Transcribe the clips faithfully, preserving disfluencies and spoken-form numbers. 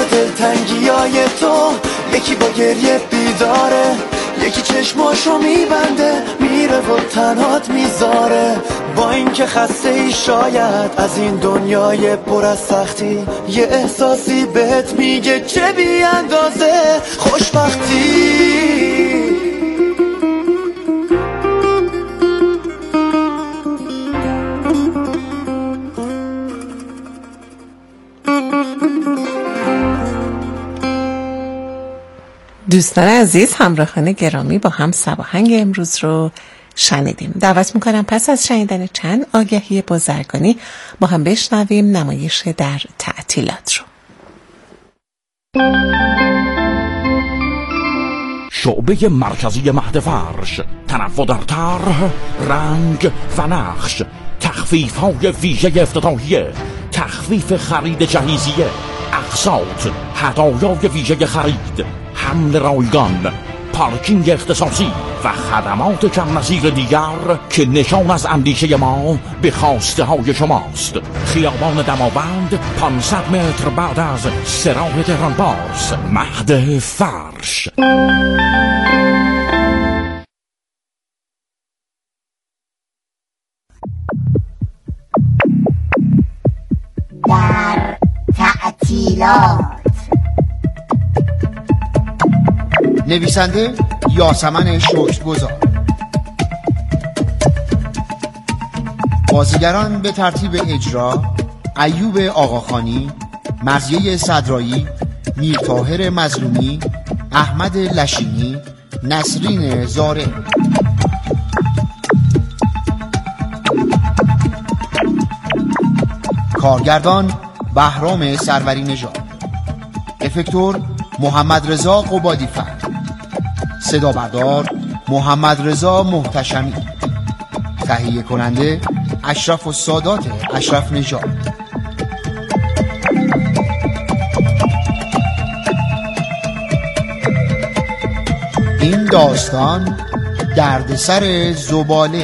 دلتنگیای تو، یکی با گریه بیداره، یکی چشماشو میبنده میره و تنهات میذاره. با این که خسته ای شاید از این دنیای پر از سختی، یه احساسی بهت میگه چه بی اندازه خوشبختی. دوستان عزیز، همراهان گرامی، با هم سباهنگ امروز رو شنیدیم. دعوت میکنم پس از شنیدن چند آگهی بازرگانی با هم بشنویم نمایش در تعطیلات رو. شعبه مرکزی مهد فرش، تنوع در طرح، رنگ و نقش، تخفیف های ویژه افتتاحیه، تخفیف خرید جهیزیه، اقساط، هدایای ویژه خرید، حمل رایگان، پارکینگ اختصاصی و خدمات کم نظیر دیگر که نشان از اندیشه ما به خواسته های شماست. خیابان دماوند، پانصد متر بعد از سراح تهران پارس، مهد فرش. در تعطیلات. نویسنده یاسمن شکرگزار. بازیگران به ترتیب اجرا: ایوب آقاخانی، مرضیه صدرایی، میرطاهر مظلومی، احمد لشینی، نسرین زاره. کارگردان بهرام سروری نژاد. افکتور محمد رضا قبادی فر. صدا بردار محمد رضا محتشمی. تهیه کننده اشرف السادات اشرف نژاد. این داستان دردسر زباله.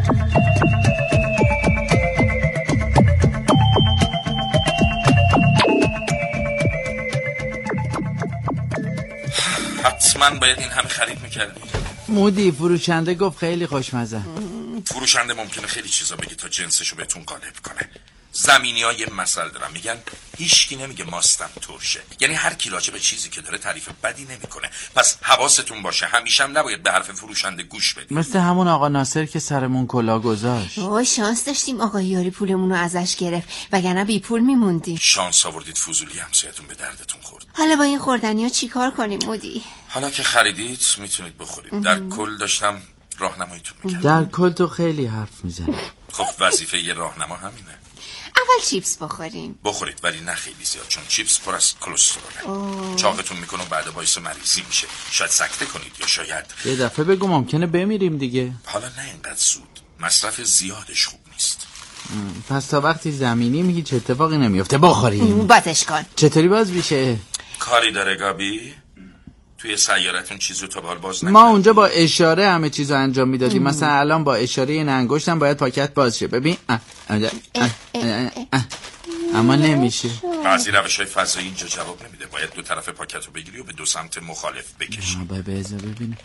حتما باید این همه خرید میکردی. مودی فروشنده گفت خیلی خوشمزه. فروشنده ممکنه خیلی چیزا بگه تا جنسشو بهتون غالب کنه. زمینی ها یه مسئله دارن، میگن هیچکی نمیگه ماستم ترشه. یعنی هر کی راجع به چیزی که داره تعریف بدی نمیکنه. پس حواستون باشه، همیشه هم نباید به حرف فروشنده گوش بدید. مثل همون آقا ناصر که سرمون کلا گذاشت. اوه شانس داشتیم آقا یاری پولمون رو ازش گرفت، وگرنه بی پول میموندیم. شانس آوردید فضولی همسایتون به دردتون خورد. حالا با این خوردنیا چیکار کنیم مودی؟ حالا که خریدید میتونید بخورید. در کل داشتم راهنماییتون میکردم. در کل تو خیلی حرف میزنی. خب وظیفه یه راهنما همینه. اول چیپس بخوریم. بخورید ولی نه خیلی زیاد، چون چیپس پر از کلستروله. چاقتون میکنه و بعد باعث مریضی میشه. شاید سکته کنید یا شاید یه دفعه بگو ممکنه بمیریم دیگه. حالا نه اینقدر زود. مصرف زیادش خوب نیست. پس تا وقتی زمینیم هیچ اتفاقی نمیفته بخوریم. بازش کن. چطوری باز میشه؟ کاری داره گابی؟ توی سیارتون چیزو تا بال باز نکرد. ما اونجا با اشاره همه چیزو انجام میدادیم. مثلا الان با اشاره این انگشتم باید پاکت باز شه. ببین اه. اه. اه. اه. اه. اما نمیشه. بعضی روش‌های فضایی اینجا جواب نمیده. باید دو طرف پاکت رو بگیری و به دو سمت مخالف بکشی. بابا بذار ببینم.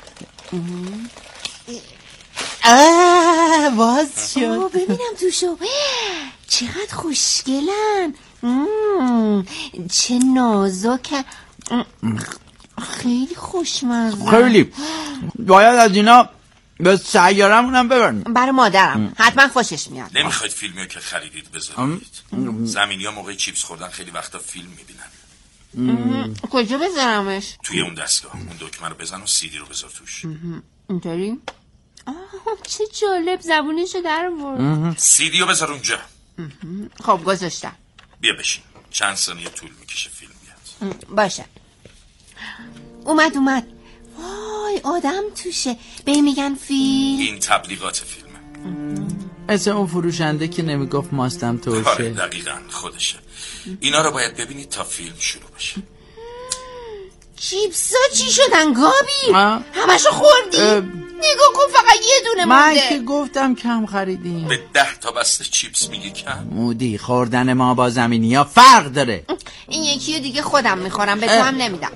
آه باز شد. ببینم توشو چقدر خوشگلن. چه نازک، خیلی خوشمزه. خیلی باید از اینا به سیارمونم ببریم. برای مادرم حتما خوشش میاد. نمیخواید فیلمیو که خریدید بذارید؟ زمینی ها موقع چیپس خوردن خیلی وقتا فیلم میبینن. کجا بذارمش؟ توی اون دستگاه. اون دکمه رو بزن و سیدی رو بذار توش. اینطوری؟ چه جالب، زبونشو در آورد. سیدی رو بذار اونجا. خب گذاشتم. بیا بشین، چند ثانیه طول میکشه فیلم بیاد. باشه. اومد اومد. وای آدم توشه. به میگن فیلم. این تبلیغات فیلمه. مثل اون فروشنده که نمیگفت ماستم ترشه. آره دقیقاً خودشه. اینا رو باید ببینید تا فیلم شروع بشه. چیپسا چی شدن گابی؟ همشو خوردی؟ نگاه کن فقط یه دونه من مونده. که گفتم کم خریدیم. به ده تا بسته چیپس میگی کم؟ مودی خوردن ما با زمینی ها فرق داره. این یکی رو دیگه خودم میخورم، به تو هم نمیدم.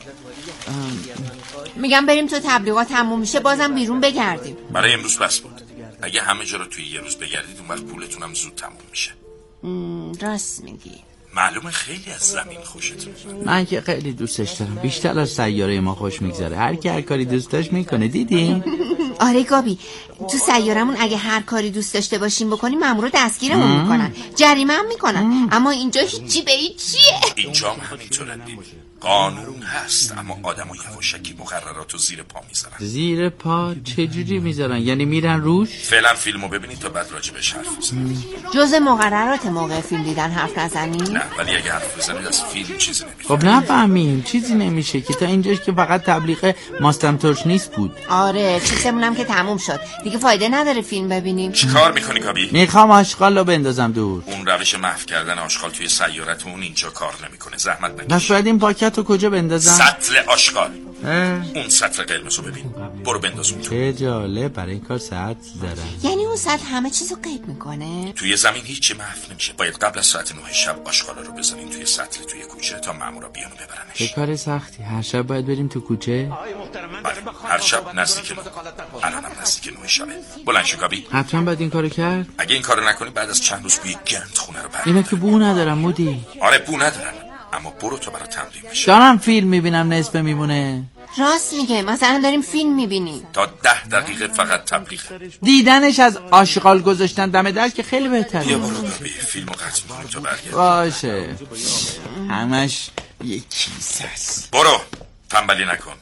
میگم بریم تو تبلیغات تموم میشه بازم بیرون بگردیم. برای امروز بس بود. اگه همه جا رو توی یه روز بگردید اون وقت پولتونم زود تموم میشه. راست میگی. معلومه خیلی از زمین خوشتون میاد. من که خیلی دوستش دارم، بیشتر از سیاره ما خوش میگذره. هر کی هر کاری دوست داشت میکنه. دیدی؟ آره گابی، تو سیارمون اگه هر کاری دوست داشته باشیم بکنیم مامورا دستگیرمون میکنن، جریمه هم میکنن. اما اینجا هیچی به هیچیه. اینجا هم همینطوره. قانون هست اما آدم و یواشکی مقررات رو زیر پا میذارن. زیر پا چجوری میذارن؟ یعنی میرن روش؟ فعلا فیلمو ببینید تا بعد راجبش حرف بزنید. جز مقررات موقع فیلم دیدن حرف نزنید؟ نه، ولی اگه حرف بزنید از فیلم چیزی نمیشه. خب نفهمیم چیزی نمیشه که تا اینجاش که فقط تبلیغ ماستم ترش نیست بود. آره چیزمونم که تموم شد دیگه، فایده نداره فیلم ببینیم. چی کار میکنی کابی؟ میخوام آشغال رو بندازم دور. اون روش محو کردن آشغال توی سیارتون اینجا کار نمیکنه. زحمت نکش. پس باید این پاکت رو کجا بندازم؟ سطل آشغال. اون سطل قرمز رو ببین، برو بنداز اون تو. چه جالب، برای این کار ساعت دارم. یعنی اون سطل همه چیزو قید میکنه؟ توی زمین هیچی محو نمیشه. باید قبل از ساعت نه شب آشغالا رو بزنین توی سطل توی کوچه تا مامورا بیان و ببرنش. چه کار سختی. هر شب باید بریم تو کوچه؟ بله، هر شب نزدیک نه. الانم نزدیک نه شبه. بلند شو کابی. حتما باید این کارو کرد. اگه این کارو نکنی بعد از چند روز بوی گند خونه رو بر. اینا که بو ندارم مودی. آره بو ندارن، اما برو تا برای تمرین بشه. دارم فیلم میبینم نصفه میمونه. راست میگه، مثلا داریم فیلم میبینیم. تا ده دقیقه فقط تبلیغ. دیدنش از آشغال گذاشتن دم در که خیلی بهتره. بیا برو کابی، فیلمو قطع میکنیم تا برگرد. باشه، همش یک کیسه است. برو، تنبلی نکن.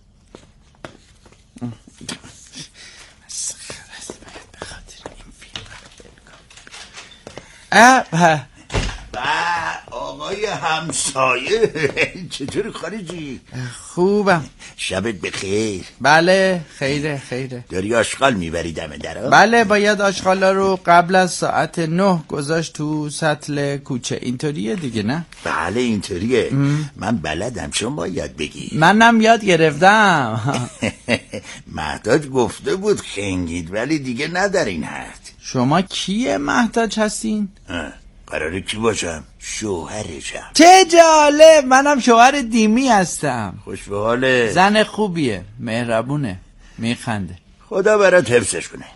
اه آقای همسایه چطور خارجی؟ خوبم. شبت بخیر. بله خیره خیره. داری آشغال میبری دم درا؟ بله باید آشغالا رو قبل از ساعت نه گذاشت تو سطل کوچه. اینطوریه دیگه نه؟ بله اینطوریه. من بلدم، چون باید بگی. منم یاد گرفتم. مهتاج گفته بود خنگید ولی دیگه ندارین حد. شما کیه مهتاج هستین؟ قراره کی باشم؟ شوهرشم. چه جالب، منم شوهر دیمی هستم. خوش به حاله. زن خوبیه، مهربونه، میخنده. خدا برات حفظش کنه.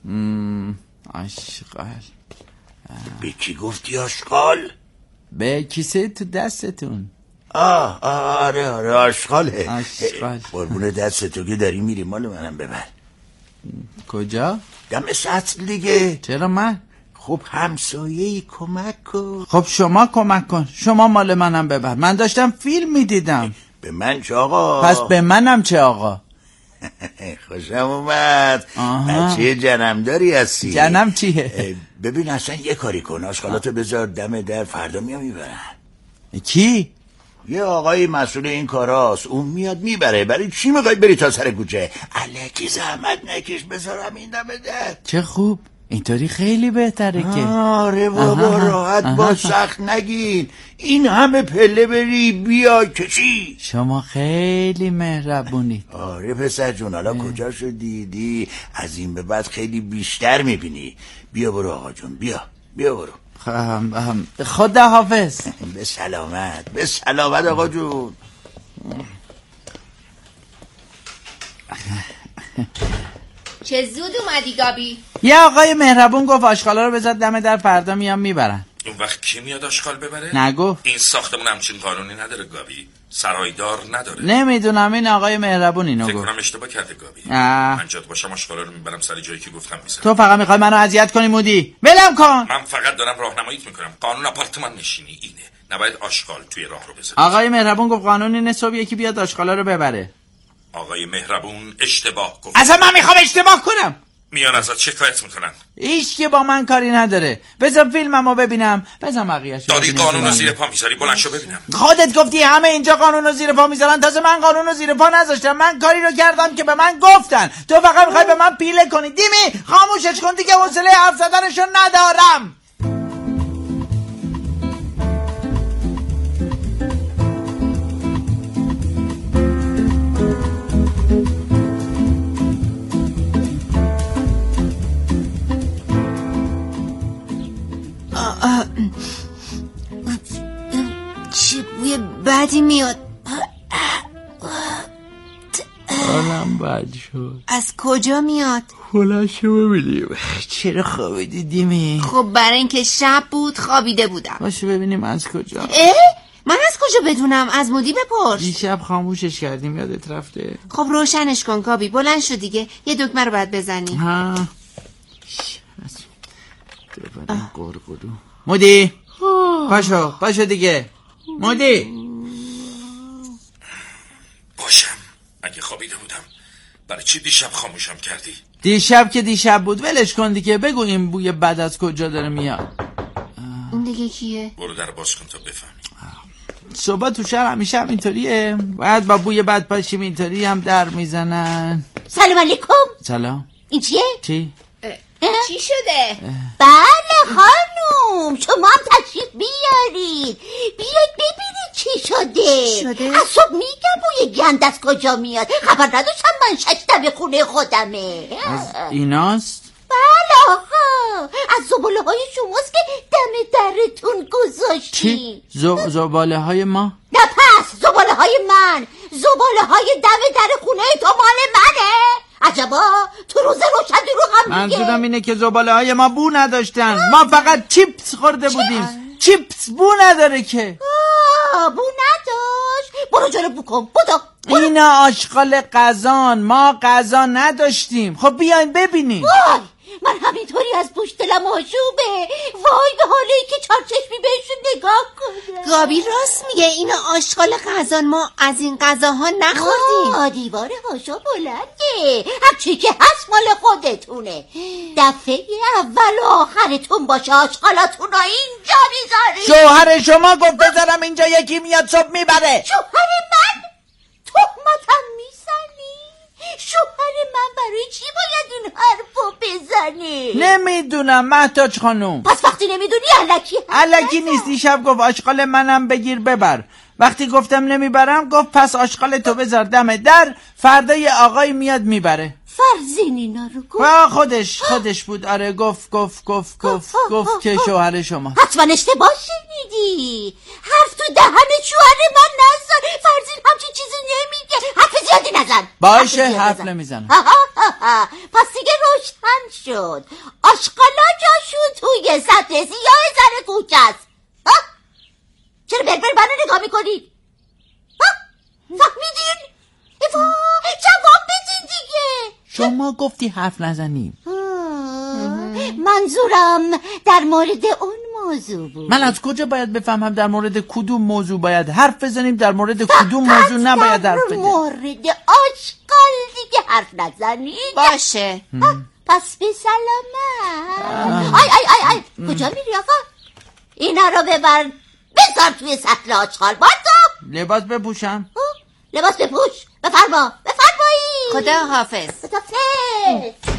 آشغال. به کی گفتی آشغال؟ به کیسه تو دستتون. آه آره آره آشغاله. آشغال. قربون دست تو که داری میری مال منم ببر. کجا؟ دم سطل دیگه. چرا من؟ خب همسایه‌ای کمک کن. خب شما کمک کن، شما مال منم ببر. من داشتم فیلم میدیدم. به من چه آقا؟ پس به منم چه آقا؟ خوشم اومد. بچه جنمداری هستی. جنم چیه؟ ببین اصلا یه کاری کن، آشغالاتو بذار دم در، فردا میام میبرن. کی؟ یه آقای مسئول این کاراست، اون میاد میبره. برای چی میخوای بری تا سر کوچه؟ الکی زحمت نکش، بذارم این دم در. چه خوب، اینطوری خیلی بهتره که. آره بابا راحت با سخت نگین. این همه پله بری بیا کشی. شما خیلی مهربونید. آره پسر جون، حالا کجاشو دیدی؟ از این به بعد خیلی بیشتر میبینی. بیا برو آقا جون، بیا بیا برو. خدا حافظ. به سلامت، به سلامت آقا جون. چه زود اومدی گابی. یه آقای مهربون گفت آشغالا رو بذار دم در، فردا میام میبرن. اون وقت کی میاد آشغال ببره؟ نگفت. این ساختمون همچین قانونی نداره گابی، سرایدار نداره. نمیدونم، این آقای مهربون اینو گفت. فکر کنم اشتباه کرده گابی. من جات باشم آشغالا رو میبرم سر جایی که گفتم میذارم. تو فقط میخوای منو اذیت کنی مودی. ولم کن. من فقط دارم راهنماییت میکنم. قانون آپارتمان نشینی اینه، نباید آشغال توی راه رو بذاری. آقای مهربون گفت قانون اینه صبح یکی بیاد آشغالا رو ببره. آقای مهربون اشتباه گفت. اصلا من میخوام اشتباه کنم. میان ازت شکایت میکنن. هیچ که با من کاری نداره. بذار فیلممو ببینم، بذار بقیه‌شو. داری قانون رو زیر پا میذاری، بلند شو ببینم. خودت گفتی همه اینجا قانون رو زیر پا میذارن، تازه من قانون رو زیر پا نذاشتم. من کاری رو کردم که به من گفتن. تو فقط میخوای به من پیله کنی. دیمی خاموشش کن دیگه، حوصله حرف زدنشو ندارم. میاد. حالم بد شد. از کجا میاد؟ خلاشو ببینیم. چرا خوابیدی دیمی؟ خب برای اینکه شب بود خوابیده بودم. باشه ببینیم از کجا. اه؟ من از کجا بدونم؟ از مودی بپرس. دیشب خاموشش کردیم یادت رفته؟ خب روشنش کن کابی. بلند شو دیگه، یه دکمه رو باید بزنی. ها ببرم گرگرو. مودی پاشو پاشو دیگه. مودی باشم. اگه خوابیده بودم برای چی دیشب خاموشم کردی؟ دیشب که دیشب بود ولش کن دیگه. بگو این بوی بد از کجا داره میاد. این دیگه کیه؟ برو در باز کن تا بفهمی. صبح تو شهر همیشه هم اینطوریه. باید با بوی بد پاشیم. اینطوری هم در میزنن. سلام علیکم. سلام. این چیه؟ چی؟ چی شده؟ بله خانوم، شما هم تشریف بیارید. بیاید ببینید چی شده. شده؟ از صبح میگم بوی گند از کجا میاد. خبر نداشتم، من شکتم به خونه خودمه. از ایناست؟ بله آقا، از زباله های شماست که دم درتون گذاشتیم. چی؟ زب... زباله های ما؟ نه پس زباله های من. زباله های دم در خونه تو مال منه. عجبا، تو روز روشن دروغ هم میگه. منظورم اینه که زباله های ما بو نداشتن. ما فقط چیپس خورده بودیم. چیپس بو نداره که. آه، بو نداشت. برو جلو بو کن. بدو. اینا آشغال قزان. ما قزا نداشتیم. خب بیاین ببینیم. وای، من همینطوری از بوش دلم آشوبه. وای به حالی که چارچشمی بهشون نگاه کنم. گابی راست میگه. اینا آشغال قزان. ما از این غذاها نخوردیم. آه، دیوار هاشا بلنده. هرچی که هست مال خودتونه. دفعه اول و آخرتون باشه آشغالاتون رو اینجا میذاری. شوهر شما گفت بذارم اینجا، یکی میاد صبح میبره. شوهر من؟ تهمتم میزنی؟ شوهر من برای چی باید این حرفو بزنی؟ نمیدونم مهتاج خانوم. پس وقتی نمیدونی الکی الکی نیست. دیشب گفت آشغال منم بگیر ببر. وقتی گفتم نمیبرم گفت پس آشغال تو بذار دم در، فردا یه آقای میاد میبره. فرزین اینا رو گفت؟ با خودش خودش بود. آره گفت گفت گفت گفت گفت که شوهر شما. حتما اشتباه شنیدی. حرف تو دهن شوهر من نزن. فرزین همچین چیزی نمیگه. حرف زیادی نزن. باشه حرف نمیزنم. پس دیگه روشن شد. آشغالا جاشون توی سطح سیاه زن کوچه است. چرا بربر منو نگاه میکنید؟ فهمیدین؟ ایوا جواب بدین دیگه. شما گفتی حرف نزنیم. منظورم در مورد اون موضوع بود. من از کجا باید بفهمم در مورد کدوم موضوع باید حرف بزنیم، در مورد کدوم موضوع نباید حرف بزنیم؟ در مورد آشغال دیگه حرف نزنید. باشه. پس به سلامت. آی آی آی آی کجا میری آقا؟ اینا رو ببر بذار توی سطل آشغال. بازو لباس بپوشم. لباس بپوش. بفرما بفرمایی. خدا حافظ. خداحافظ.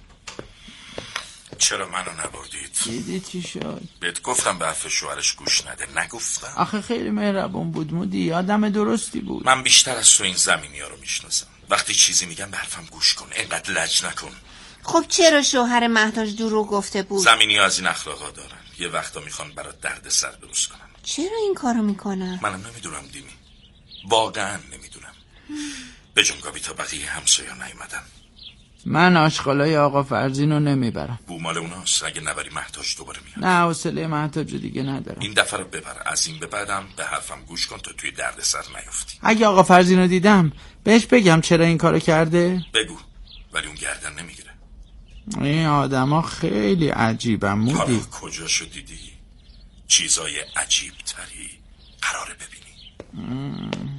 چرا منو نبردید؟ دیدی چی شد؟ بهت گفتم به حرف شوهرش گوش نده. نگفتم؟ آخه خیلی مهربون بود مودی. آدم درستی بود. من بیشتر از تو این زمینی ها رو میشناسم. وقتی چیزی میگم به حرفم گوش کن. اینقدر لج نکن. خب چرا شوهر مهتاج دروغ گفته بود؟ زمینی ها از این اخلاقا دارن. یه وقتا میخوان برات درد سر درست کنن. چرا این کارو میکنن؟ منم نمیدونم دیمی. واقعا نمیدونم. به جنگابی تا بقیه همسایا نیومدن. من آشغالای آقا فرزین رو نمیبرم. بو مال اوناست. اگه نبری مهتاج دوباره میاد. نه حوصله مهتاج دیگه ندارم. این دفعه رو ببر. از این به بعدم به حرفم گوش کن تا توی درد سر نیفتی. اگه آقا فرزین رو دیدم بهش بگم چرا این کارو کرده؟ بگو. ولی اون گردن نمیگیره. این آدم ها خیلی عجیبن مودی. حالا کجاشو دیدی؟ چیزای عجیب تری قراره ببینی. مم.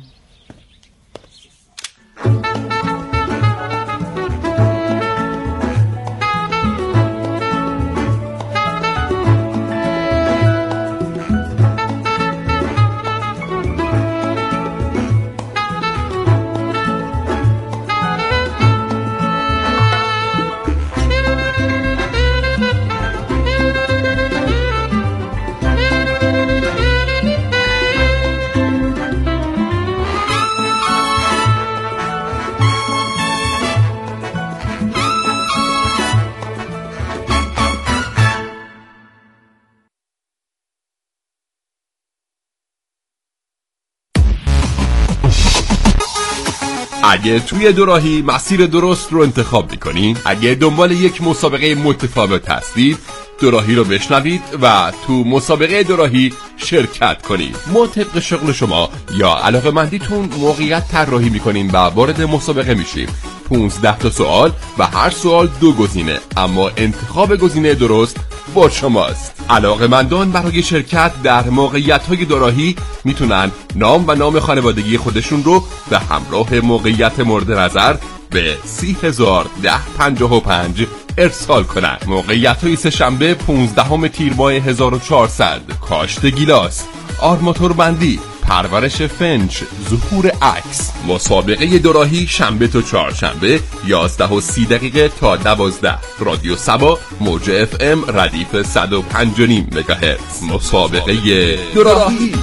اگه توی دوراهی مسیر درست رو انتخاب میکنین، اگه دنبال یک مسابقه متفاوت هستید، دوراهی رو بشنوید و تو مسابقه دوراهی شرکت کنید. ما طبق شغل شما یا علاقه‌مندیتون موقعیت طراحی میکنیم و وارد مسابقه میشیم. پونزده تا سوال و هر سوال دو گزینه، اما انتخاب گزینه درست با شماست. علاقه‌مندان برای شرکت در موقعیت‌های دوراهی میتونن نام و نام خانوادگی خودشون رو به همراه موقعیت مورد نظر به سی هزار ده پنجاه و پنج ارسال کنن. موقعیت‌های سه‌شنبه پانزدهم تیر ماه هزار و چهارصد: کاشت گیلاس، آرماتور بندی، پرورش فنج، ظهور عکس. مسابقه دوراهی شنبه تا چهارشنبه یازده و سی دقیقه تا دوازده. رادیو سبا موج اف ام ردیف صد و پنج و نیم مگاهرتز. مسابقه دوراهی.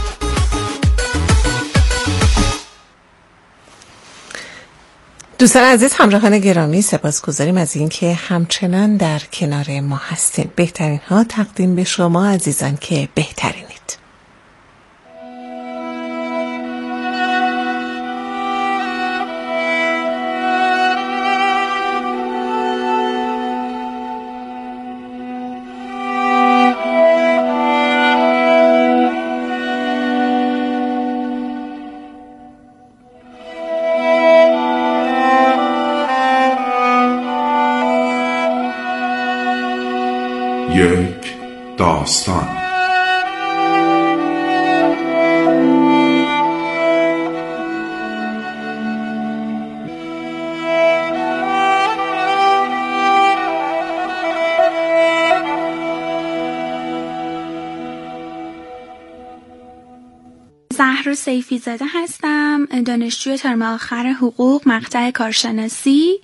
دوستان عزیز، همراهان گرامی، سپاسگزاریم از اینکه همچنان در کنار ما هستین. بهترین ها تقدیم به شما عزیزان که بهترینید. یک داستان. زهرا سیفی زاده هستم، دانشجوی ترم آخر حقوق مقطع کارشناسی.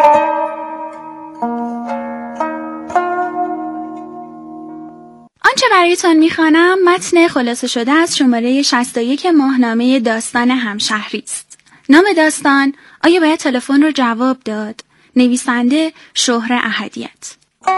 آنچه برایتان میخوانم متن خلاصه شده از شماره شصت و یک ماهنامه داستان همشهری است. نام داستان: آیا باید تلفن رو جواب داد؟ نویسنده: شهره احدیت.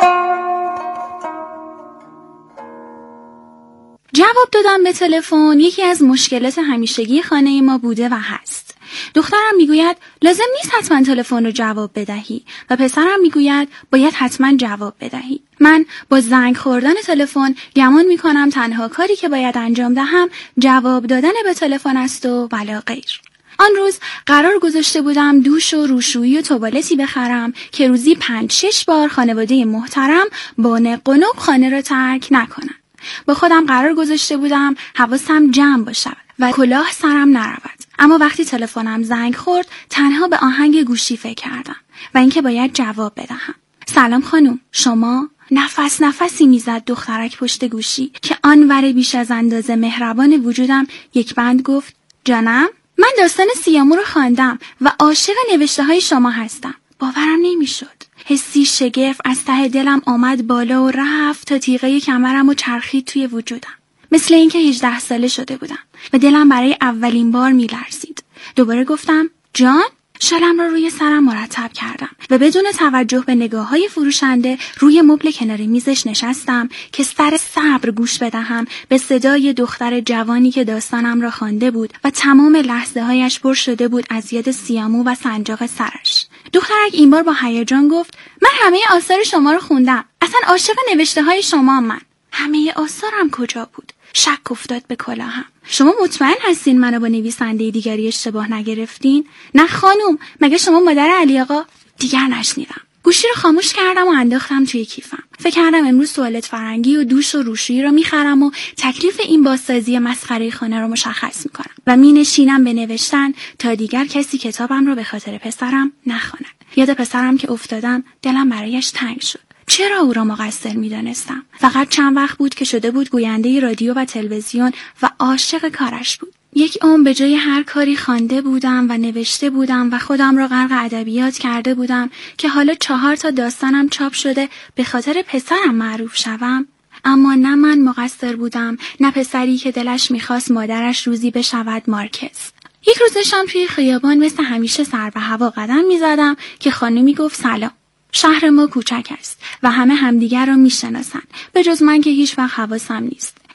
جواب دادن به تلفن یکی از مشکلات همیشگی خانه ما بوده و هست. دخترم میگوید لازم نیست حتما تلفن رو جواب بدهی و پسرم میگوید باید حتما جواب بدهی. من با زنگ خوردن تلفن گمان میکنم تنها کاری که باید انجام دهم جواب دادن به تلفن است و ولا غیر. آن روز قرار گذاشته بودم دوش و روشویی و توالتی بخرم که روزی پنج شش بار خانواده محترم با نق و نق خانه را ترک نکنن. با خودم قرار گذاشته بودم حواسم جمع باشد و کلاه سرم نرود. اما وقتی تلفنم زنگ خورد تنها به آهنگ گوشی فکر کردم و اینکه باید جواب بدهم. سلام خانم، شما؟ نفس نفسی میزد دخترک پشت گوشی که آنور بیش از اندازه مهربان وجودم یک بند گفت جانم؟ من داستان سیامو رو خواندم و عاشق نوشته های شما هستم. باورم نمیشد. حسی شگرف از ته دلم آمد بالا و رفت تا تیغه کمرم و چرخید توی وجودم. مثل اینکه هجده ساله شده بودم و دلم برای اولین بار میلرزید. دوباره گفتم جان؟ شالم را روی سرم مرتب کردم و بدون توجه به نگاه‌های فروشنده روی مبل کنار میزش نشستم که سر صبر گوش بدهم به صدای دختر جوانی که داستانم را خوانده بود و تمام لحظه‌هایش پر شده بود از یاد سیامو و سنجاق سرش. دخترک این بار با هیجان گفت من همه آثار شما رو خوندم. اصلا عاشق نوشته‌های شما من. همه آثارم کجا بود؟ شک افتاد به کلاهم. شما مطمئن هستین منو با نویسنده دیگری اشتباه نگرفتین؟ نه خانم، مگه شما مادر علی آقا؟ دیگر نشنیدم. گوشی رو خاموش کردم و انداختم توی کیفم. فکر کردم امروز توالت فرنگی و دوش و روشویی رو میخرم و تکلیف این بازسازی مسخره خانه رو مشخص میکنم و مینشینم به نوشتن تا دیگر کسی کتابم رو به خاطر پسرم نخواند. یاد پسرم که افتادم دلم برایش تنگ شد. چرا او را مقصر می‌دانستم؟ فقط چند وقت بود که شده بود گوینده رادیو و تلویزیون و عاشق کارش بود. یک عمر به جای هر کاری خوانده بودم و نوشته بودم و خودم را غرق ادبیات کرده بودم که حالا چهار تا داستانم چاپ شده به خاطر پسرم معروف شوم. اما نه من مقصر بودم، نه پسری که دلش می‌خواست مادرش روزی بشود مارکز. یک روز داشتم توی خیابان مثل همیشه سر به هوا قدم می‌زدم که خانمی گفت سلام. شهر ما کوچک است و همه همدیگر را میشناسند به جز من که هیچ وقت حواسم نیست.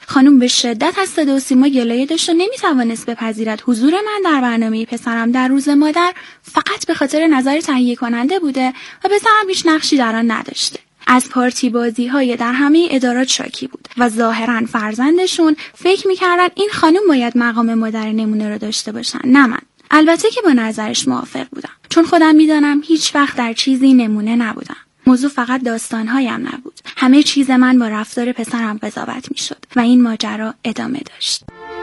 خانم به شدت از صدا و سیما گلایه داشت و نمیتوانست بپذیرد حضور من در برنامه پسرم در روز مادر فقط به خاطر نظر تهیه کننده بوده و پسرم هیچ نقشی در آن نداشته. از پارتی بازی های در همه ادارات شاکی بود و ظاهرا فرزندشون فکر میکردن این خانم باید مقام مادر نمونه رو داشته باشن، نه من. البته که با نظرش موافق بودم، چون خودم میدانم هیچ وقت در چیزی نمونه نبودم. موضوع فقط داستانهایم نبود، همه چیز من با رفتار پسرم قضاوت میشد و این ماجرا ادامه داشت.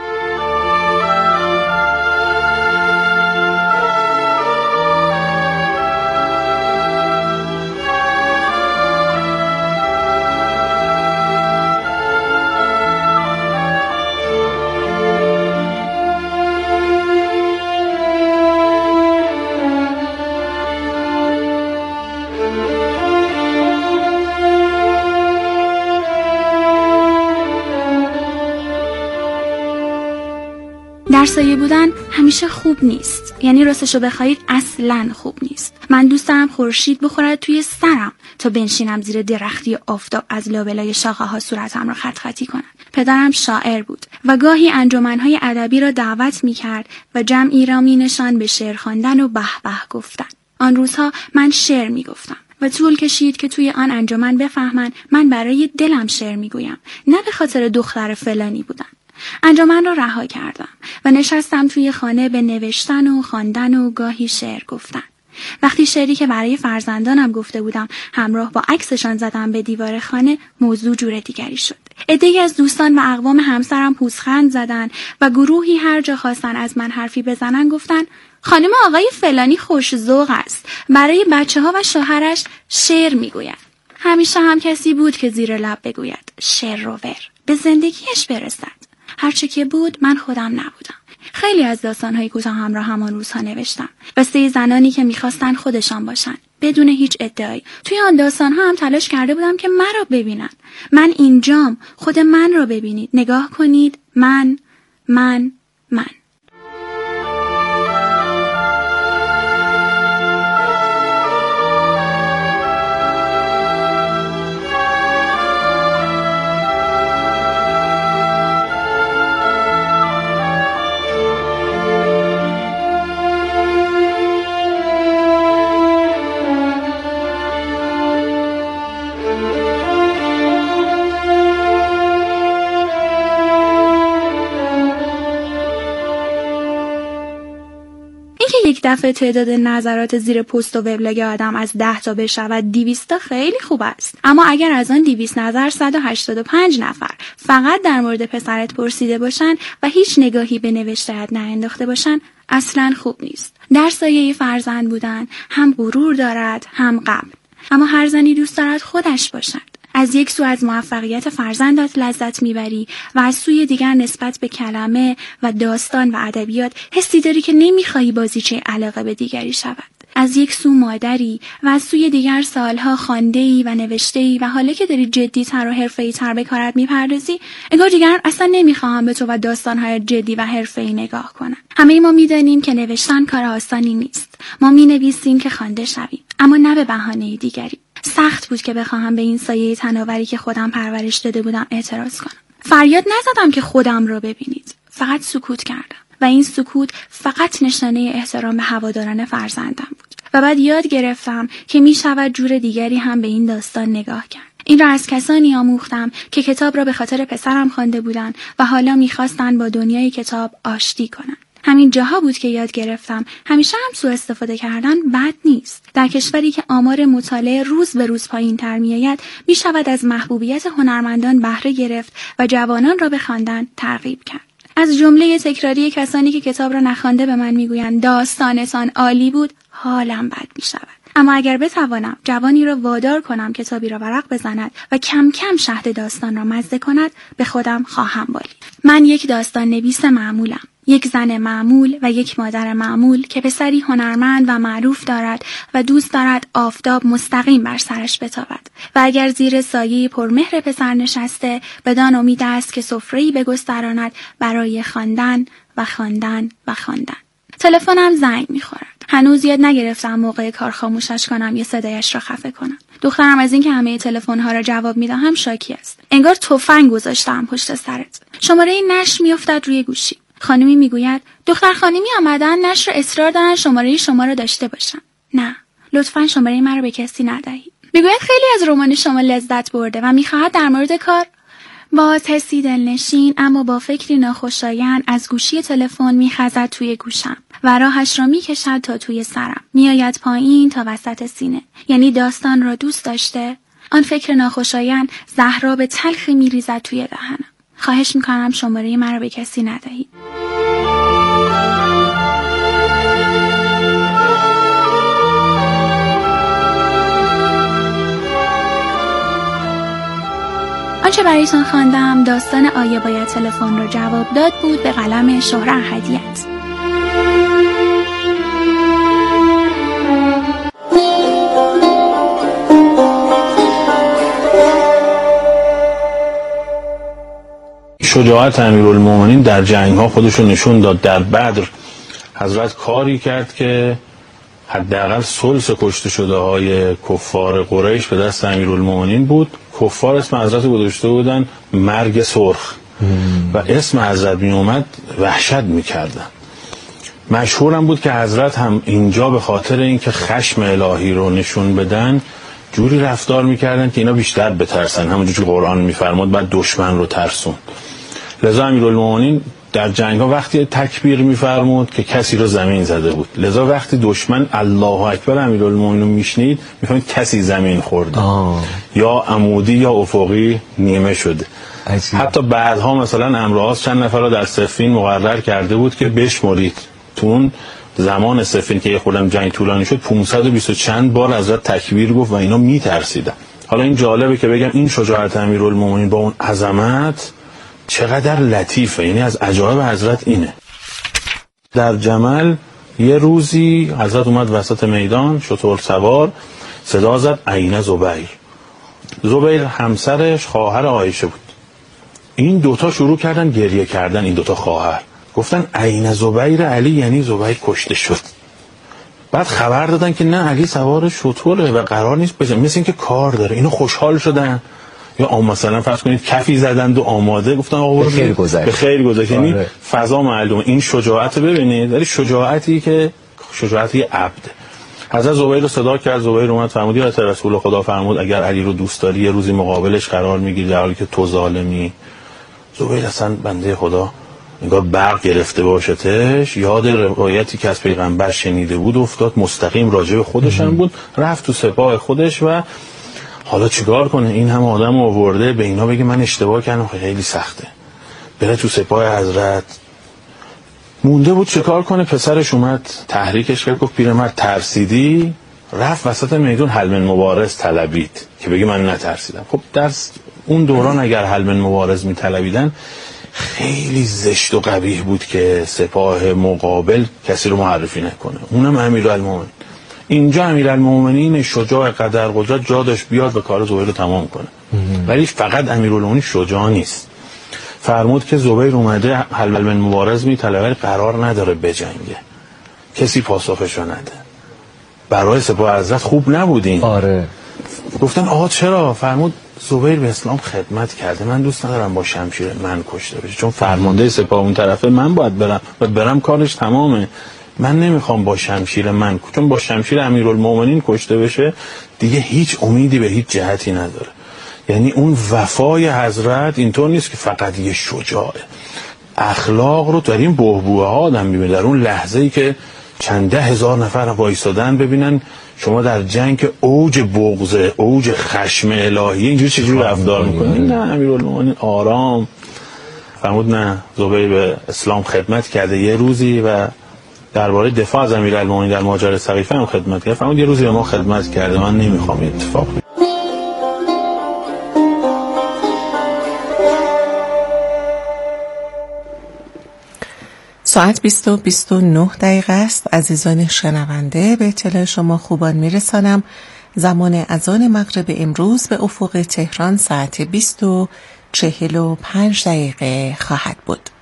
در سایه بودن همیشه خوب نیست، یعنی راستشو بخواید اصلاً خوب نیست. من دوست دارم خورشید بخورد توی سرم تا بنشینم زیر درختی آفتاب از لابلای شاخه ها صورتم را خط خطی کنم. پدرم شاعر بود و گاهی انجمن‌های ادبی را دعوت می‌کرد و جمعی را می‌نشاند به شعر خواندن و به به گفتن. آن روزها من شعر می‌گفتم و طول کشید که توی آن انجمن بفهمن من برای دلم شعر می‌گویم، نه به خاطر دختر فلانی بودن. انجمن را رها کردم و نشستم توی خانه به نوشتن و خواندن و گاهی شعر گفتن. وقتی شعری که برای فرزندانم گفته بودم همراه با عکسشان زدم به دیوار خانه، موضوع جور دیگری شد. عده‌ای از دوستان و اقوام همسرم پوزخند زدن و گروهی هر جا خواستن از من حرفی بزنن گفتن خانم آقای فلانی خوش ذوق است، برای بچه‌ها و شوهرش شعر میگوید. همیشه هم کسی بود که زیر لب بگوید شعر رو ور، به زندگیش برسد. هرچه که بود من خودم نبودم. خیلی از داستان‌های کوتاه هم را همان روزها نوشتم. قصه زنانی که می‌خواستن خودشان باشن بدون هیچ ادعایی. توی آن داستان‌ها هم تلاش کرده بودم که مرا ببینن. من اینجام، خود من را ببینید. نگاه کنید، من من من یک دفعه تعداد نظرات زیر پست و وبلاگ آدم از ده تا بشود دویست تا خیلی خوب است، اما اگر از آن دویست نظر صد و هشتاد و پنج نفر فقط در مورد پسرت پرسیده باشن و هیچ نگاهی به نوشته‌ات نانداخته باشن اصلاً خوب نیست. در سایه فرزند بودن هم غرور دارد هم غم، اما هر زنی دوست دارد خودش باشد. از یک سو از موفقیت فرزندت لذت میبری و از سوی دیگر نسبت به کلمه و داستان و ادبیات حسی داری که نمیخوایی بازیچه علاقه به دیگری شود. از یک سو مادری و از سوی دیگر سالها خوانده‌ای و نوشته‌ای و حالا که داری جدی‌تر و حرفه‌ای‌تر به کارت میپردازی، انگار دیگران اصلا نمیخواهم به تو و داستان‌های جدی و حرفه‌ای نگاه کنن. همه ما میدانیم که نوشتن کار آسانی نیست. ما مینویسیم که خوانده شویم، اما نه به بهانه دیگری. سخت بود که بخواهم به این سایه تناوری که خودم پرورش داده بودم اعتراض کنم. فریاد نزدم که خودم را ببینید، فقط سکوت کردم و این سکوت فقط نشانه احترام به هواداران فرزندم بود. و بعد یاد گرفتم که می شود جور دیگری هم به این داستان نگاه کرد. این را از کسانی آموختم که کتاب را به خاطر پسرم خوانده بودند و حالا می‌خواستند با دنیای کتاب آشتی کنند. همین جاها بود که یاد گرفتم همیشه هم سوء استفاده کردن بد نیست. در کشوری که آمار مطالعه روز به روز پایین تر می‌آید، می شود از محبوبیت هنرمندان بهره گرفت و جوانان را به خواندن ترغیب کرد. از جمله تکراری کسانی که کتاب را نخوانده به من میگویند داستانتان عالی بود، حالم بد می‌شود. اما اگر بتوانم جوانی را وادار کنم کتابی را ورق بزند و کم کم شهد داستان را مزه کند، به خودم خواهم بالید. من یک داستان نویس معمولم. یک زن معمول و یک مادر معمول که پسری هنرمند و معروف دارد و دوست دارد آفتاب مستقیم بر سرش بتابد و اگر زیر سایه پرمهر پسر نشسته، بدان امید است که سفره‌ای بگستراند برای خواندن و خواندن و خواندن. تلفنم زنگ می‌خورد. هنوز یاد نگرفتم موقع کار خاموشش کنم یا صدایش را خفه کنم. دخترم از اینکه همه تلفن‌ها را جواب میدهم شاکی است. انگار تفنگ گذاشتم پشت سرت. شماره نشر میافتد روی گوشی. خانمی میگوید دختر خانمی آمدن، نشر اصرار دارن شماره شما را داشته باشن. نه، لطفاً شماره من رو به کسی ندهید. میگوید خیلی از رمان شما لذت برده و میخواهد در مورد کار. با حسی دلنشین اما با فکری ناخوشایند از گوشی تلفن میخزد توی گوشم و راهش را میکشد تا توی سرم، میآید پایین تا وسط سینه. یعنی داستان را دوست داشته؟ آن فکر ناخوشایند زهراب تلخی میریزد توی دهنم. خواهش میکنم شماره من را به کسی ندهید. آنچه برایتان خواندم داستان آیا باید تلفن را جواب داد بود به قلم شهره احدیت. شجاعت امیرالمومنین در جنگ ها خودشو نشون داد. در بدر حضرت کاری کرد که حداقل ثلث کشته شده های کفار قریش به دست امیرالمومنین بود. کفار اسم حضرت گذاشته بودن مرگ سرخ و اسم حضرت می اومد وحشت می کردن. مشهورم بود که حضرت هم اینجا به خاطر اینکه خشم الهی رو نشون بدن جوری رفتار می کردن که اینا بیشتر بترسن، همونجور که قرآن می فرماد بعد دشمن رو ترسون. لذا امیرالمومنین در جنگ ها وقتی تکبیر می‌فرمود که کسی رو زمین زده بود، لذا وقتی دشمن الله اکبر امیرالمومنین رو میشنید می‌فهمید کسی زمین خورده آه. یا عمودی یا افقی نیمه شده. عجیب. حتی بعدها مثلا امرواز چند نفر رو در صفین مقرر کرده بود که بشمرید. تو اون زمان صفین که یه خودم جنگ طولانی شد پانصد و بیست چند بار حضرت تکبیر گفت و اینا میترسیدن. حالا این جالبه که بگم این شجاعت امیرالمومنین با اون عظمت چقدر لطیفه. یعنی از عجایب حضرت اینه. در جمل یه روزی حضرت اومد وسط میدان شتر سوار، صدا زد عین زبیر. زبیر همسرش خواهر عایشه بود. این دوتا شروع کردن گریه کردن، این دوتا خواهر گفتن عین زبیر علی، یعنی زبیر کشته شد. بعد خبر دادن که نه علی سوار شتره و قرار نیست بزن، مثل این که کار داره. اینو خوشحال شدن یا آم مثلا فرض کنید کفی زدند و آماده گفتن آقا به خیر گذشت، به خیر گذشت. یعنی فضا معلومه. این شجاعت ببینید، ولی شجاعتی که شجاعتی عبد. حضرت زبیر رو صدا کرد، زبیر اومد فرمود یا رسول خدا فرمود اگر علی رو دوست داری یه روزی مقابلش قرار میگیری در حالی که تو ظالمی. زبیر اصلا بنده خدا انگار برق گرفته باشتش، یاد روایتی که از پیغمبر شنیده بود افتاد، مستقیم راجع به خودش هم بود، رفت تو سپاه خودش و حالا چیکار کنه؟ این هم آدم آورده به اینا بگه من اشتباه کردم، خیلی سخته. بره تو سپاه حضرت. مونده بود چیکار کنه؟ پسرش اومد تحریکش کرد، گفت پیرمرد ترسیدی؟ رفت وسط میدون حل من مبارز طلبید که بگه من نترسیدم. خب در اون دوران اگر حل من مبارز میطلبیدن خیلی زشت و قبیح بود که سپاه مقابل کسی رو معرفی نکنه، اونم امیرالمومنین. اینجا امیرالمومنین شجاع قدر قدرت جا داشت بیاد و کار زبیر رو تمام کنه. ولی فقط امیرالمومنین شجاع نیست. فرمود که زبیر اومده حل من مبارز میطلبه ولی قرار نداره بجنگه، کسی پاسخشو نده. برای سپاه حضرت خوب نبودین. آره. گفتن آقا چرا؟ فرمود زبیر به اسلام خدمت کرده، من دوست ندارم با شمشیر من کشته بشه، چون فرمانده سپاه اون طرفه، من باید برم و برم کارش تمامه. من نمیخوام با شمشیر من، چون با شمشیر امیرالمومنین کشته بشه دیگه هیچ امیدی به هیچ جهتی نداره. یعنی اون وفای حضرت اینطور نیست که فقط یه شجاعه، اخلاق رو در این بحبوحه ها آدم میبینه. در اون لحظه ای که چند ده هزار نفر وایسادن ببینن شما در جنگ اوج بغض، اوج خشم الهی اینجوری چجوری رفتار میکنین. نه امیرالمومنین آرام فرمود نه زبیر به اسلام خدمت کرده یه روزی و درباره دفاع از امیرالمومنین در ماجرای سقیفه هم خدمت کرد. فرمود یه روزی به ما خدمت کرده، من نمیخوام این اتفاق بیفته. ساعت بیست و بیست و نه دقیقه است. عزیزان شنونده، به اطلاع شما خوبان میرسانم زمان اذان مغرب امروز به افق تهران ساعت بیست و چهل و پنج دقیقه خواهد بود.